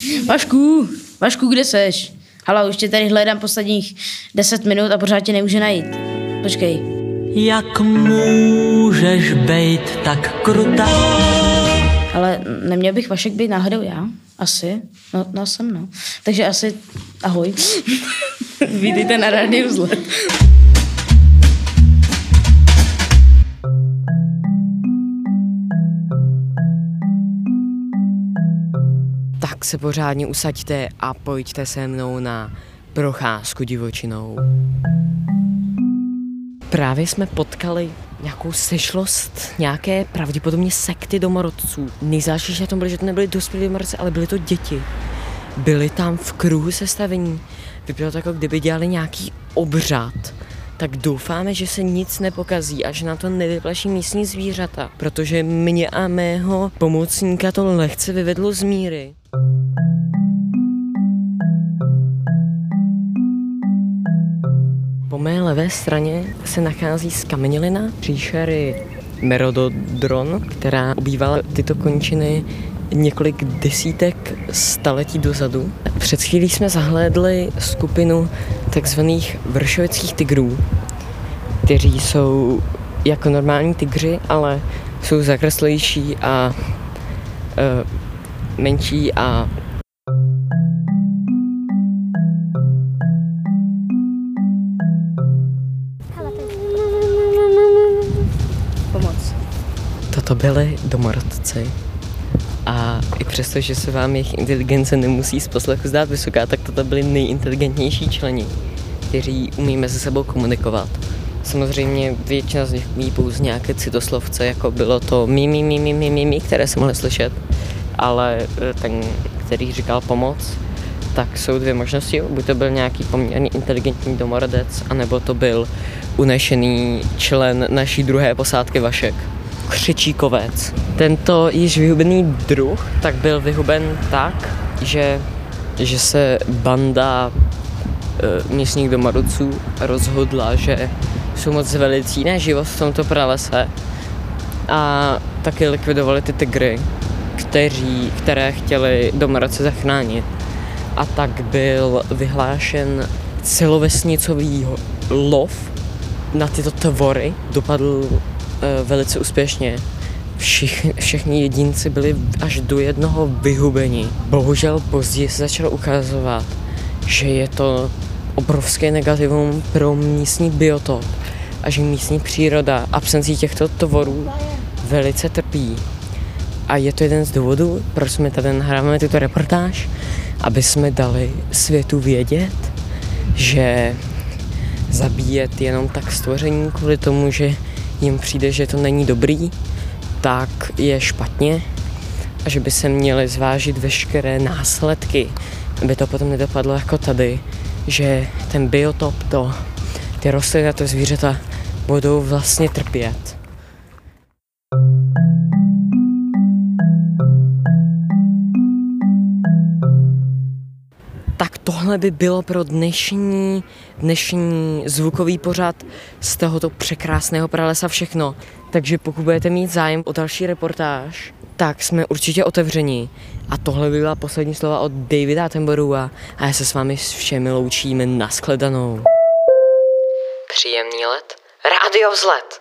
Vašku, kde seš? Halo, už tě tady hledám posledních 10 minut a pořád tě nemůžu najít. Počkej. Jak můžeš bejt tak krutá? Ale neměl bych Vašek být náhodou já? Asi. No jsem, no. Takže asi ahoj. Vítejte na Rádiu Vzhled. Tak se pořádně usaďte a pojďte se mnou na procházku divočinou. Právě jsme potkali nějakou sešlost nějaké pravděpodobně sekty domorodců. Nejzáždější na tom bylo, že to nebyli dospělí domorodci, ale byly to děti. Byli tam v kruhu sestavení. Vypadalo to, jako kdyby dělali nějaký obřad. Tak doufáme, že se nic nepokazí a že nám to nevyplaší místní zvířata, protože mě a mého pomocníka to lehce vyvedlo z míry. Po mé levé straně se nachází skamenělina příšery Merododron, která obývala tyto končiny několik desítek staletí dozadu. Před chvílí jsme zahlédli skupinu takzvaných vršovických tygrů, kteří jsou jako normální tygři, ale jsou zakreslejší a menší a Pomoc. toto byli domorodci. A i přesto, že se vám jejich inteligence nemusí z poslechu zdát vysoká, tak toto byli nejinteligentnější členi, kteří umí mezi sebou komunikovat. Samozřejmě většina z nich umí pouze nějaké citoslovce, jako bylo to mi, které se mohli slyšet, ale ten, který říkal pomoc, tak jsou dvě možnosti, buď to byl nějaký poměrně inteligentní domorodec, anebo to byl unešený člen naší druhé posádky Vašek. Křečíkovec. Tento již vyhubený druh tak byl vyhuben tak, že se banda místních domorodců rozhodla, že jsou moc velicí na život v tomto pralese a taky likvidovali ty tygry, které chtěli domorodce zachránit. A tak byl vyhlášen celovesnicový lov na tyto tvory. Dopadl velice úspěšně. Všichni jedinci byli až do jednoho vyhubeni. Bohužel později se začalo ukazovat, že je to obrovské negativum pro místní biotop a že místní příroda absencí těchto tvorů velice trpí. A je to jeden z důvodů, proč jsme tady nahráváme tuto reportáž, aby jsme dali světu vědět, že zabíjet jenom tak stvoření kvůli tomu, že jim přijde, že to není dobrý, tak je špatně a že by se měly zvážit veškeré následky, aby to potom nedopadlo jako tady, že ten biotop, ty rostliny a ty zvířata budou vlastně trpět. Tak tohle by bylo pro dnešní zvukový pořad z tohoto překrásného pralesa všechno. Takže pokud budete mít zájem o další reportáž, tak jsme určitě otevření. A tohle by byla poslední slova od Davida Attenborougha a já se s vámi všemi loučíme. Nashledanou. Příjemný let. Rádio Vzhled.